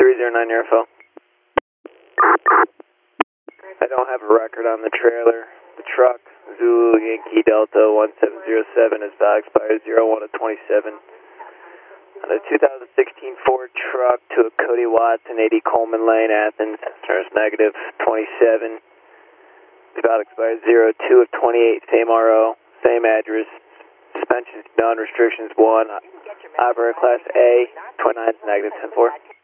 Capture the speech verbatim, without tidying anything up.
three zero nine your info. I don't have a record on the trailer. The truck, Zulu Yankee Delta one seven zero seven, is valid expired zero one of twenty-seven. On a two thousand sixteen Ford truck to a Cody Watson, eighty Coleman Lane, Athens, turns negative twenty-seven. Valid expired zero two of twenty-eight, same R O, same address. Suspensions none, restrictions one. Operator class A, twenty-nine is negative ten four.